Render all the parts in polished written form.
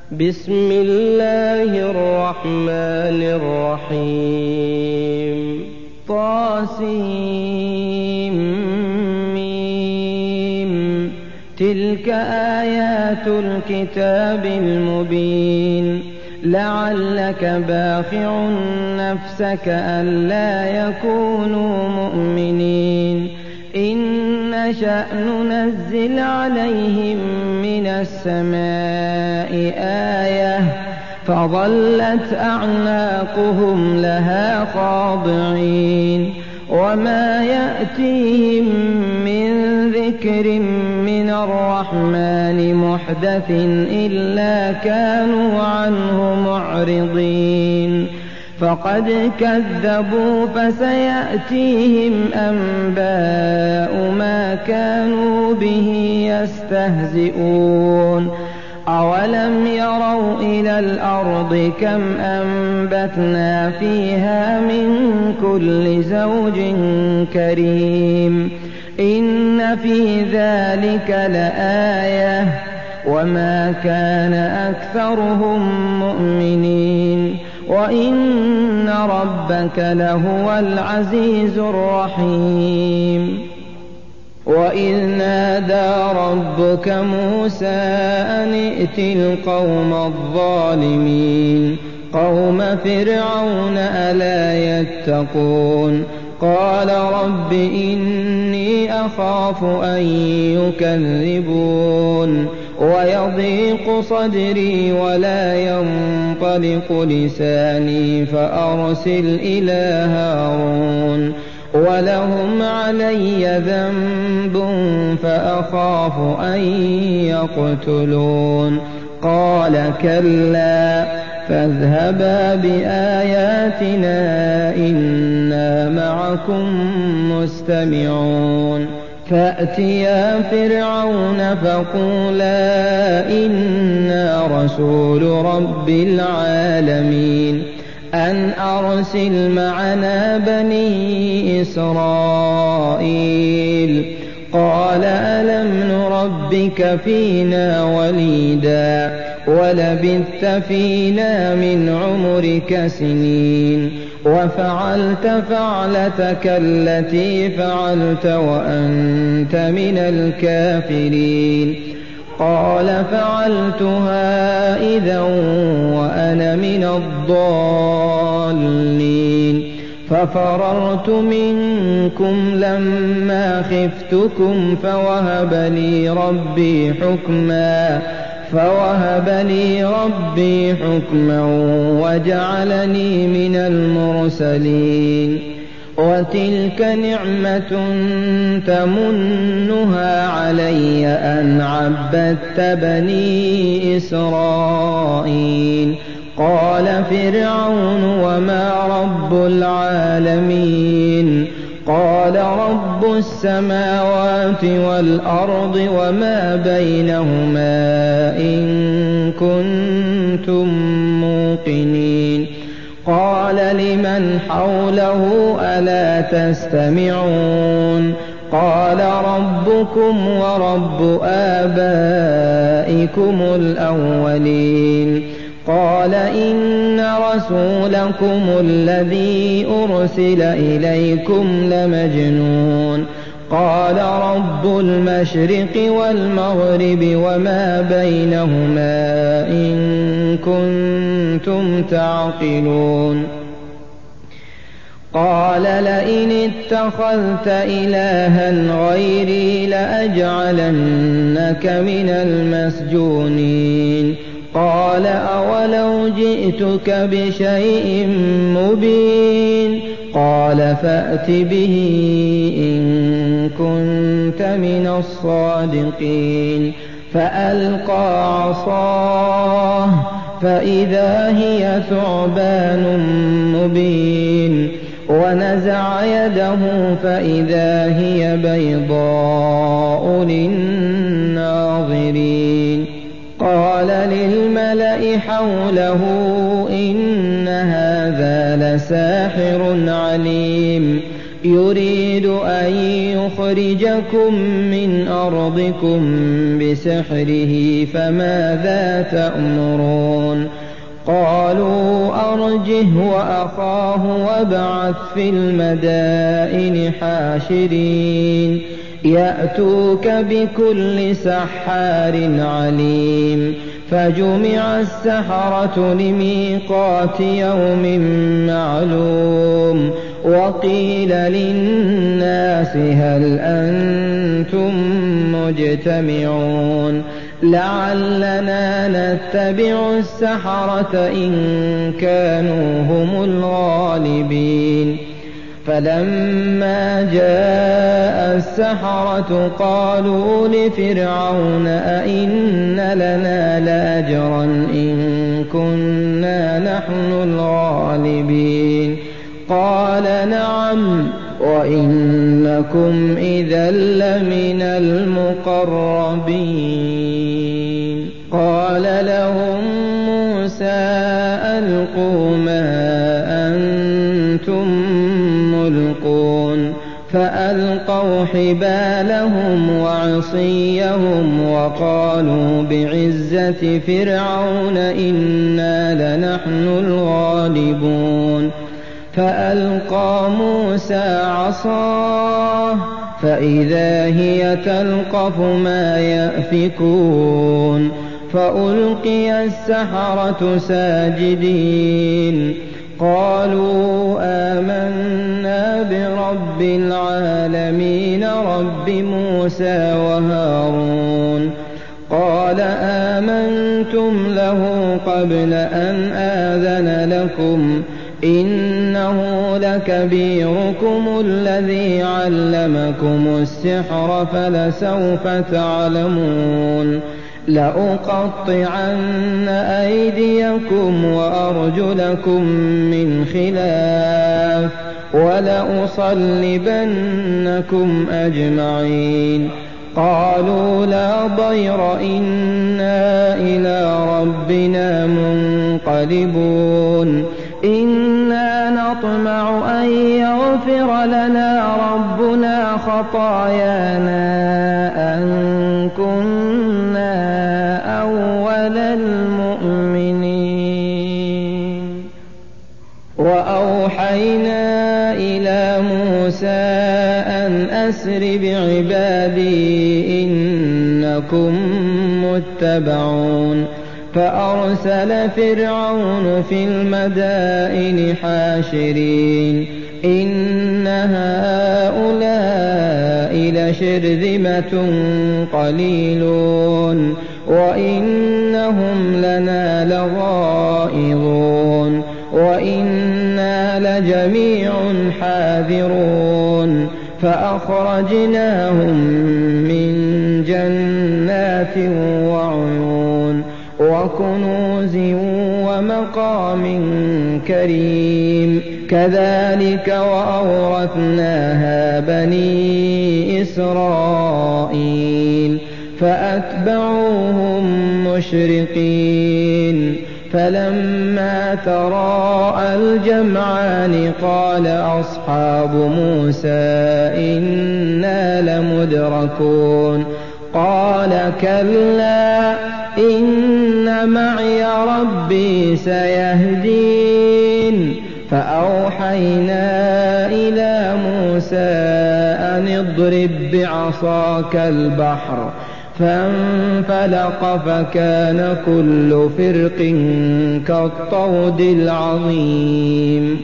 بسم الله الرحمن الرحيم طاسيم تلك آيات الكتاب المبين لعلك باخع نفسك ألا يكونوا مؤمنين إن نشأ ننزل عليهم من السماء آية فظلت أعناقهم لها خاضعين وما يأتيهم من ذكر من الرحمن محدث إلا كانوا عنه معرضين فقد كذبوا فسيأتيهم أنباء ما كانوا به يستهزئون أولم يروا إلى الأرض كم أنبتنا فيها من كل زوج كريم إن في ذلك لآية وما كان أكثرهم مؤمنين وإن ربك لهو العزيز الرحيم وإذ نادى ربك موسى أن ائت القوم الظالمين قوم فرعون ألا يتقون قال رب إني أخاف أن يكذبون ويضيق صدري ولا ينطلق لساني فأرسل إلى هارون ولهم علي ذنب فأخاف أن يقتلون قال كلا فاذهبا بآياتنا إنا معكم مستمعون فأتيا فرعون فقولا إنا رسول رب العالمين أن أرسل معنا بني إسرائيل قال ألم نربك فينا وليدا ولبثت فينا من عمرك سنين وفعلت فعلتك التي فعلت وأنت من الكافرين قال فعلتها إذا وأنا من الضالين ففررت منكم لما خفتكم فوهب لي ربي حكما وجعلني من المرسلين وتلك نعمة تمنها علي أن عبدت بني إسرائيل قال فرعون وما رب العالمين قال رب السماوات والأرض وما بينهما إن كنتم موقنين قال لمن حوله ألا تستمعون قال ربكم ورب آبائكم الأولين قال إن رسولكم الذي أرسل إليكم لمجنون قال رب المشرق والمغرب وما بينهما إن كنتم تعقلون قال لئن اتخذت إلها غيري لأجعلنك من المسجونين قال أولو جئتك بشيء مبين قال فأت به إن كنت من الصادقين فألقى عصاه فإذا هي ثعبان مبين ونزع يده فإذا هي بيضاء للناظرين قال للملأ حوله إن هذا لساحر عليم يريد أن يخرجكم من أرضكم بسحره فماذا تأمرون قالوا أرجه وأخاه وابعث في المدائن حاشرين يأتوك بكل سحار عليم فجمع السحرة لميقات يوم معلوم وقيل للناس هل أنتم مجتمعون لعلنا نتبع السحرة إن كانوا هم الغالبين فلما جاء السحرة قالوا لفرعون أئن لنا لأجرا إن كنا نحن الغالبين قال نعم وإنكم إذا لمن المقربين قال لهم موسى ألقوا ما أنتم ملقون فألقوا حبالهم وعصيهم وقالوا بعزة فرعون إنا لنحن الغالبون فألقى موسى عصاه فإذا هي تلقف ما يأفكون فألقي السحرة ساجدين قالوا آمنا برب العالمين رب موسى وهارون قال آمنتم له قبل أن آذن لكم إنه لكبيركم الذي علمكم السحر فلسوف تعلمون لأقطعن أيديكم وأرجلكم من خلاف ولأصلبنكم أجمعين قالوا لا ضير إنا إلى ربنا منقلبون إنا نطمع أن يغفر لنا ربنا خطايانا أن كنا أول المؤمنين وأوحينا إلى موسى أن أسر بعبادي إنكم متبعون فأرسل فرعون في المدائن حاشرين إن هؤلاء لشرذمة قليلون وإنهم لنا لغائظون وإنا لجميع حاذرون فأخرجناهم من جنات وعيون وكنوز ومقام كريم كذلك وأورثناها بني إسرائيل فأتبعوهم مشرقين فلما تراءى الجمعان قال أصحاب موسى إنا لمدركون قال كلا إن معي ربي سيهدين فأوحينا إلى موسى أن اضرب بعصاك البحر فانفلق فكان كل فرق كالطود العظيم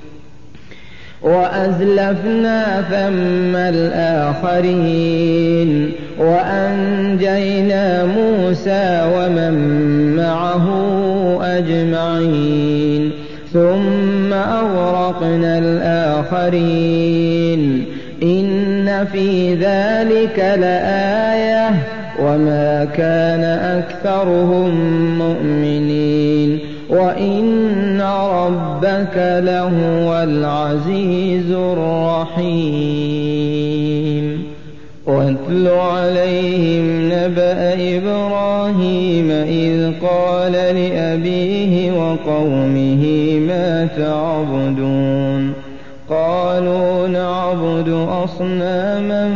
وأزلفنا ثم الآخرين وأنجينا موسى ومن معه أجمعين ثم أغرقنا الآخرين إن في ذلك لآية وما كان أكثرهم مؤمنين وإن ربك لهو العزيز الرحيم واتل عليهم نبأ إبراهيم إذ قال لأبيه وقومه ما تعبدون قالوا نعبد أصناما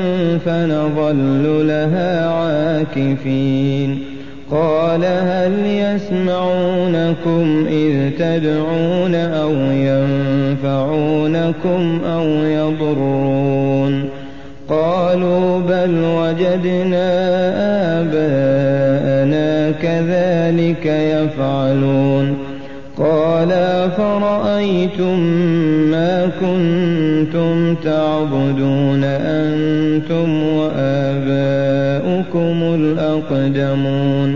فنظل لها عاكفين قال هل يسمعونكم إذ تدعون أو ينفعونكم أو يضرون قالوا بل وجدنا آباءنا كذلك يفعلون قال فرأيتم ما كنتم تعبدون أنتم وآباؤكم الأقدمون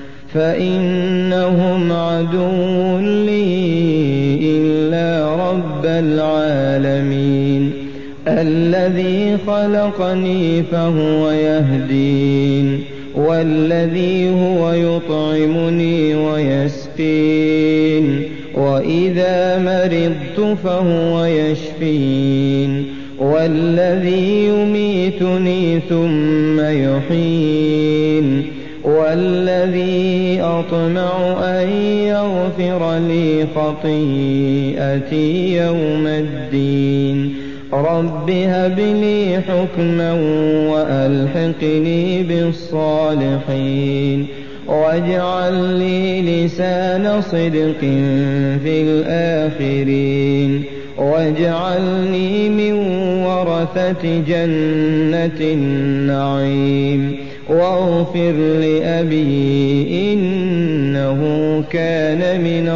فإنهم عدو لي إلا رب العالمين الذي خلقني فهو يهدين والذي هو يطعمني ويسقين وإذا مرضت فهو يشفين والذي يميتني ثم يحيين والذي أطمع أن يغفر لي خطيئتي يوم الدين رب هب لي حكما وألحقني بالصالحين واجعل لي لسان صدق في الآخرين واجعلني من ورثة جنة النعيم واغفر لأبي إنه كان من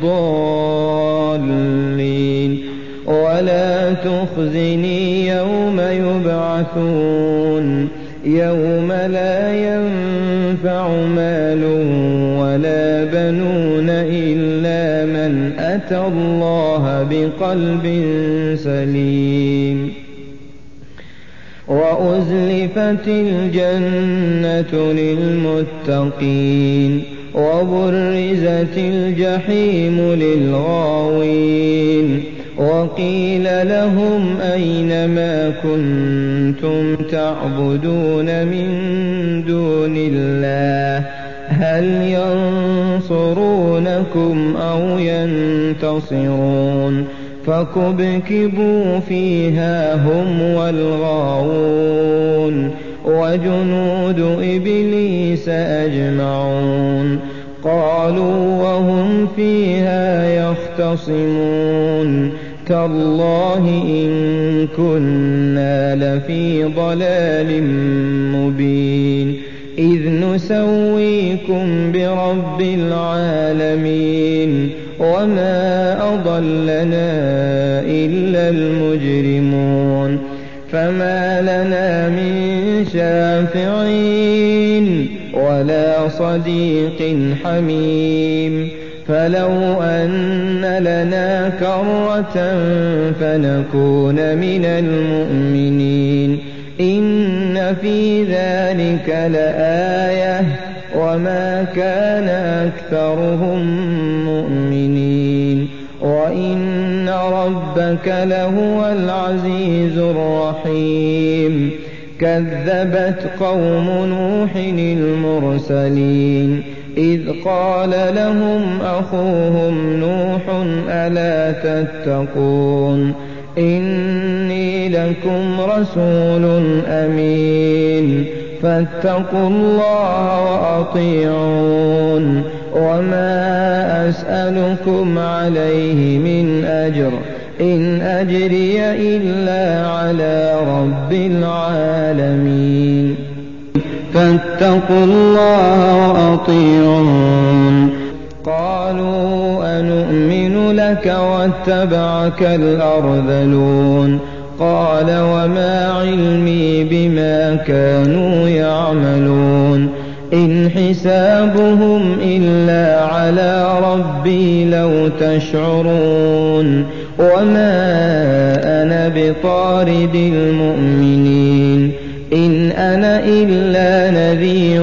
الضالين ولا تخزني يوم يبعثون يوم لا ينفع مال ولا بنون إلا من أتى الله بقلب سليم وأزلفت الجنة للمتقين وبرزت الجحيم للغاوين وقيل لهم أين ما كنتم تعبدون من دون الله هل ينصرونكم أو ينتصرون فكبكبوا فيها هم والغاوون وجنود إبليس أجمعون قالوا وهم فيها يختصمون تالله إن كنا لفي ضلال مبين إذ نسويكم برب العالمين وما أضلنا إلا المجرمون فما لنا من شافعين ولا صديق حميم فلو أن لنا كرة فنكون من المؤمنين إن في ذلك لآية وما كان أكثرهم مؤمنين وإن ربك لهو العزيز الرحيم كذبت قوم نوح المرسلين إذ قال لهم أخوهم نوح ألا تتقون إني لكم رسول أمين فاتقوا الله وأطيعون وما أسألكم عليه من أجر إن أجري إلا على رب العالمين فاتقوا الله وأطيعون قالوا أنؤمن لك واتبعك الأرذلون قال وما علمي بما كانوا يعملون إن حسابهم إلا على ربي لو تشعرون وما أنا بطارد المؤمنين إن أنا إلا نذير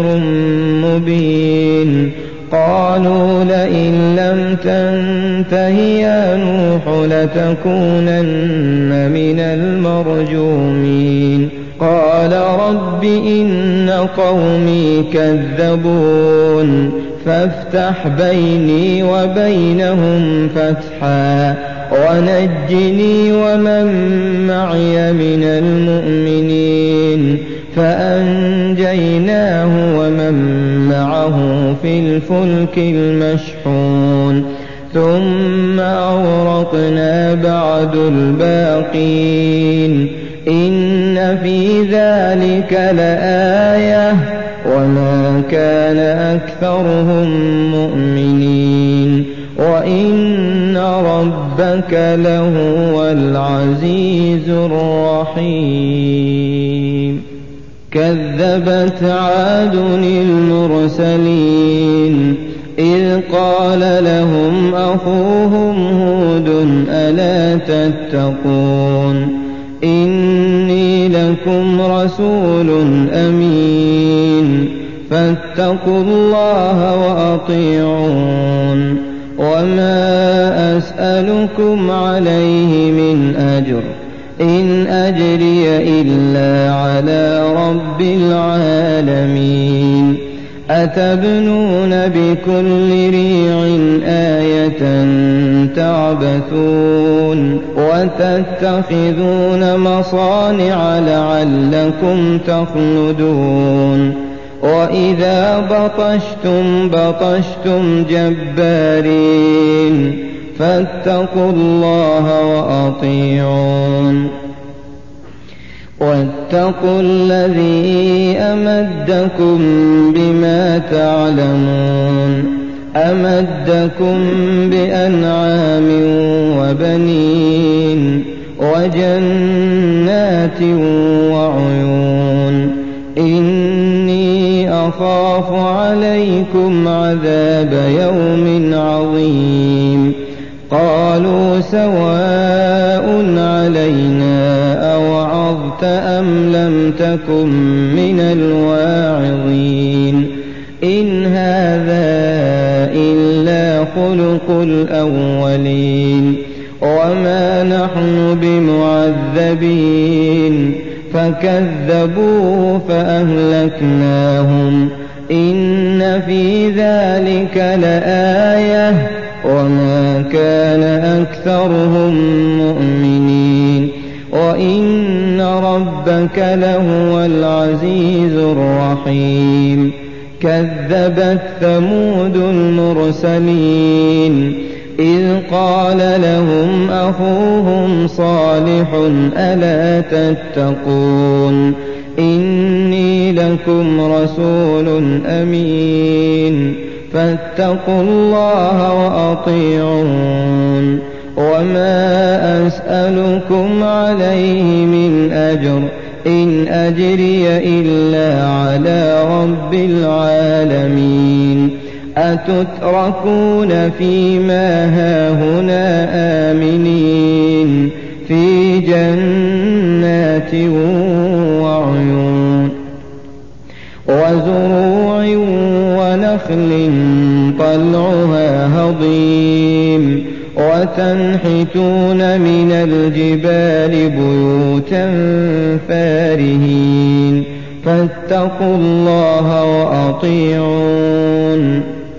مبين قالوا لئن لم تنته يا نوح لتكونن من المرجومين قال رب إن قومي كذبون فافتح بيني وبينهم فتحا ونجني ومن معي من المؤمنين فأنجيناه ومن معه في الفلك المشحون ثم أغرقنا بعد الباقين إن في ذلك لآية وما كان أكثرهم مؤمنين وإن ربك لهو العزيز الرحيم كذبت عاد المرسلين إذ قال لهم أخوهم هود ألا تتقون إني لكم رسول أمين فاتقوا الله وأطيعون وما أسألكم عليه من أجر إن أجري إلا على رب العالمين أتبنون بكل ريع آية تعبثون وتتخذون مصانع لعلكم تخلدون وإذا بطشتم جبارين فاتقوا الله وأطيعون واتقوا الذي أمدكم بما تعلمون أمدكم بأنعام وبنين وجنات وعيون إني أخاف عليكم عذاب يوم عظيم قالوا سواء علينا أوعظت أم لم تكن من الواعظين إن هذا إلا خلق الأولين وما نحن بمعذبين فكذبوه فأهلكناهم إن في ذلك لآية وما كان أكثرهم مؤمنين وإن ربك لهو العزيز الرحيم كذبت ثمود المرسلين إذ قال لهم أخوهم صالح ألا تتقون إني لكم رسول أمين فاتقوا الله وأطيعون وما أسألكم عليه من أجر إن أجري إلا على رب العالمين أتتركون فيما هاهنا آمنين في جنات وعيون وزروع ونخل طلعها هضيم وتنحتون من الجبال بيوتا فارهين فاتقوا الله وأطيعون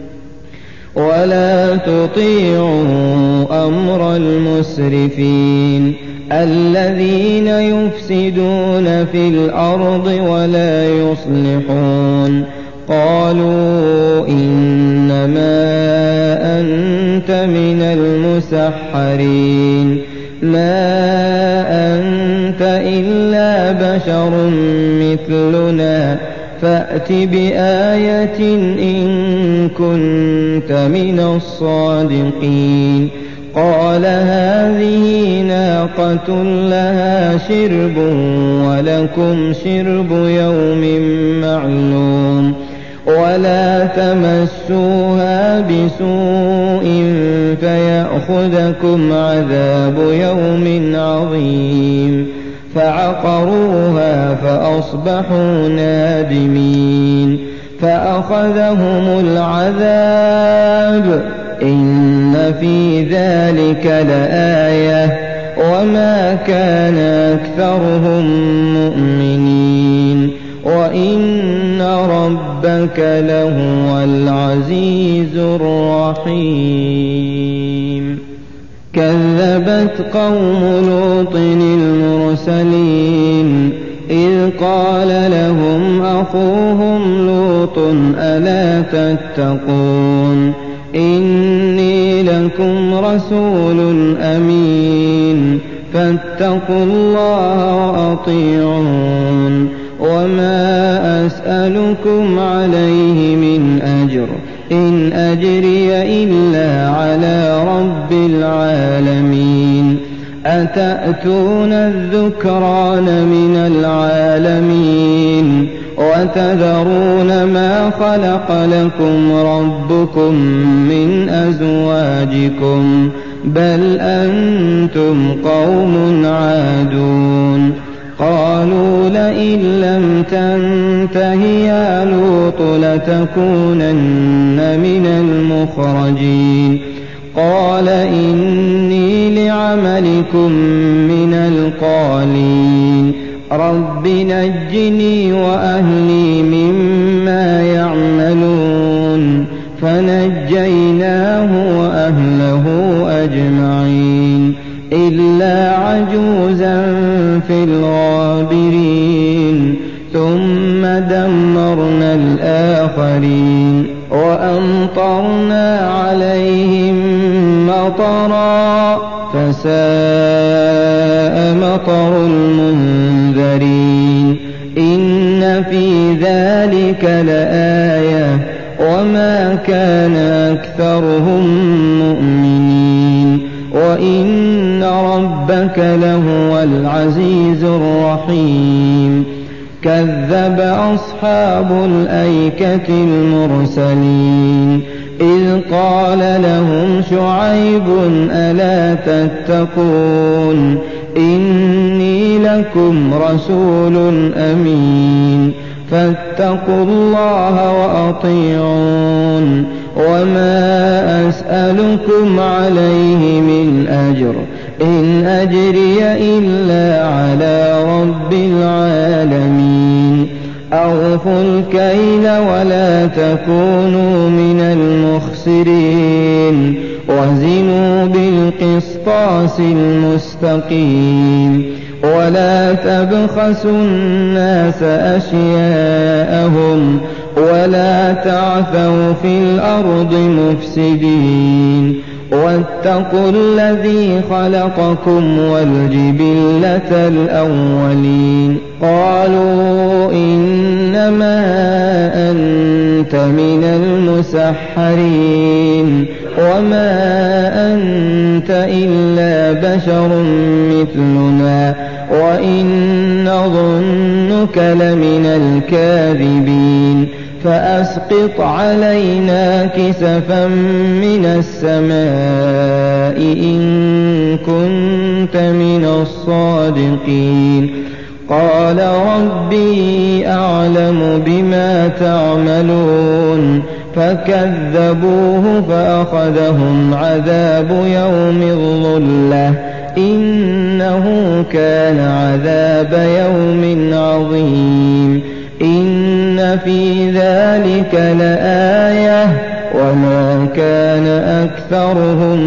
ولا تطيعوا أمر المسرفين الذين يفسدون في الأرض ولا يصلحون قالوا إنما أنت من المسحرين ما أنت إلا بشر مثلنا فأت بآية إن كنت من الصادقين قال هذه ناقة لها شرب ولكم شرب يوم معلوم ولا تمسوها بسوء فيأخذكم عذاب يوم عظيم فعقروها فأصبحوا نادمين فأخذهم العذاب إن في ذلك لآية وما كان أكثرهم مؤمنين ربك لهو العزيز الرحيم. كذبت قوم لوط المرسلين إذ قال لهم أخوهم لوط ألا تتقون إني لكم رسول أمين فاتقوا الله وأطيعون وما أسألكم عليه من أجر إن أجري إلا على رب العالمين. أتأتون الذكران من العالمين وتذرون ما خلق لكم ربكم من أزواجكم بل أنتم قوم عادون. قالوا لئن لم تنته يا لوط لتكونن من المخرجين. قال إني لعملكم من القالين رب نجني وأهلي مما يعملون. فنجيناه وأهله أجمعين إلا عجوزا في الغابرين ثم دمرنا الآخرين وأمطرنا عليهم مطرا فساء مطر المنذرين. إن في ذلك لآية وما كان أكثرهم مؤمنين وإن ربك لهو العزيز الرحيم. كذب أصحاب الأيكة المرسلين إذ قال لهم شعيب ألا تتقون إني لكم رسول أمين فاتقوا الله وأطيعون وما أسألكم عليه من أجر إن أجري إلا على رب العالمين. أوفوا الكيل ولا تكونوا من المخسرين وزنوا بالقسطاس المستقيم ولا تبخسوا الناس أشياءهم ولا تعثوا في الأرض مفسدين واتقوا الذي خلقكم والجبلة الأولين. قالوا إنما أنت من المسحرين وما أنت إلا بشر مثلنا وإن نظنك لمن الكاذبين فأسقط علينا كسفا من السماء إن كنت من الصادقين. قال ربي أعلم بما تعملون فكذبوه فأخذهم عذاب يوم الظلة إنه كان عذاب يوم عظيم. إن في ذلك لآية وما كان أكثرهم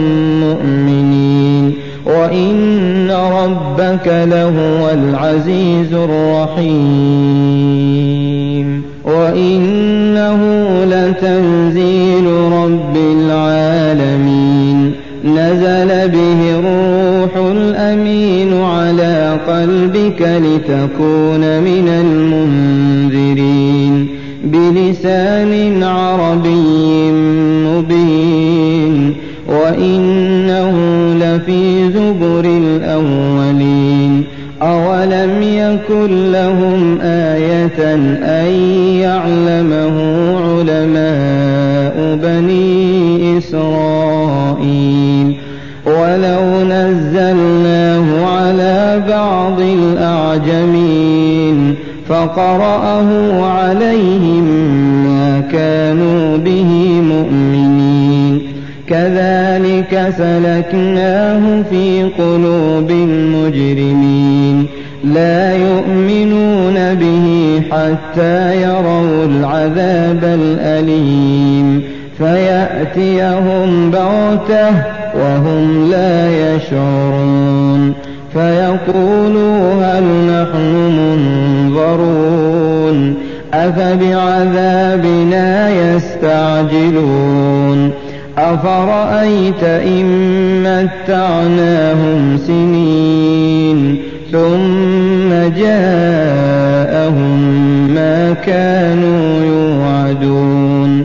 مؤمنين وإن ربك لهو العزيز الرحيم. وإنه لتنزيل رب العالمين نزل به الروح الأمين على قلبك لتكون من المنذرين بلسان عربي مبين وإنه لفي زبر الأولين. أولم يكن لهم آية أن يعلمه علماء بني إسرائيل ولو نزلناه على بعض الأعجمين فقرأه عليهم ما كانوا به مؤمنين. كذلك سلكناه في قلوب المجرمين لا يؤمنون به حتى يروا العذاب الأليم فيأتيهم بغتة وهم لا يشعرون فيقولوا هل نحن منظرون أفبعذابنا يستعجلون أفرأيت إن متعناهم سنين ثم جاءهم ما كانوا يوعدون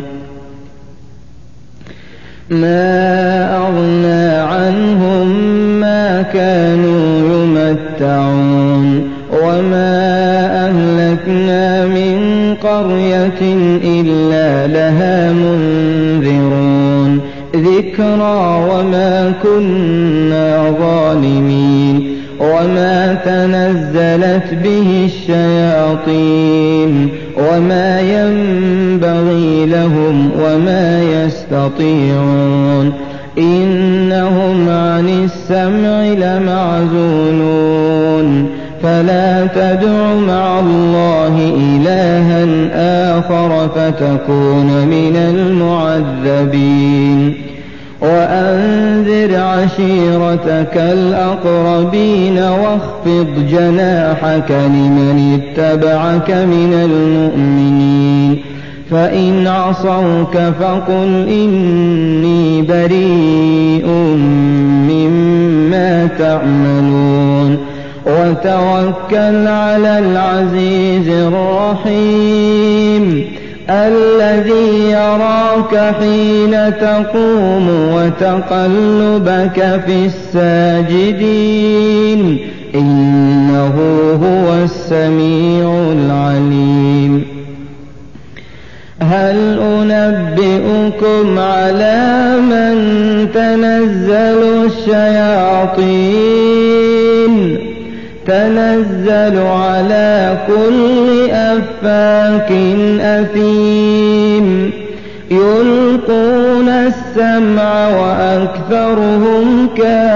ما أغنى عنهم ما كانوا يمتعون وما أهلكنا من قرية إلا لها منذرون ذكرى وما كنا ظالمين وما تنزلت به الشياطين وما ينبغي لهم وما يستطيعون إنهم عن السمع لمعزولون فلا تدع مع الله إلها آخر فتكون من المعذبين وأنذر عشيرتك الأقربين واخفض جناحك لمن اتبعك من المؤمنين فإن عصوك فقل إني بريء مما تعملون وتوكل على العزيز الرحيم الذي يراك حين تقوم وتقلبك في الساجدين إنه هو السميع العليم هل أنبئكم على من تنزل الشياطين تنزل على كل أفاك أثيم يلقون السمع وأكثرهم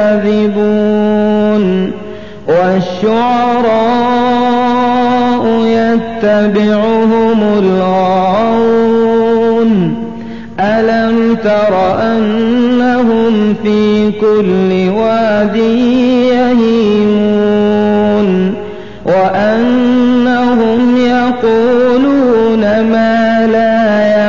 كاذبون والشعراء يتبعهم الغاوون ألم تر أنهم في كل واد يهيمون وأنهم يقولون ما لا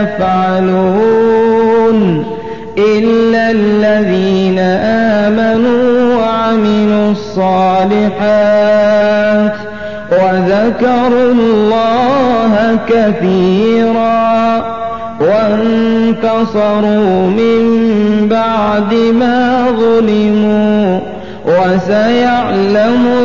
يفعلون إلا الذين آمنوا وعملوا الصالحات وذكروا الله كثيرا وانتصروا من بعد ما ظلموا وسيعلم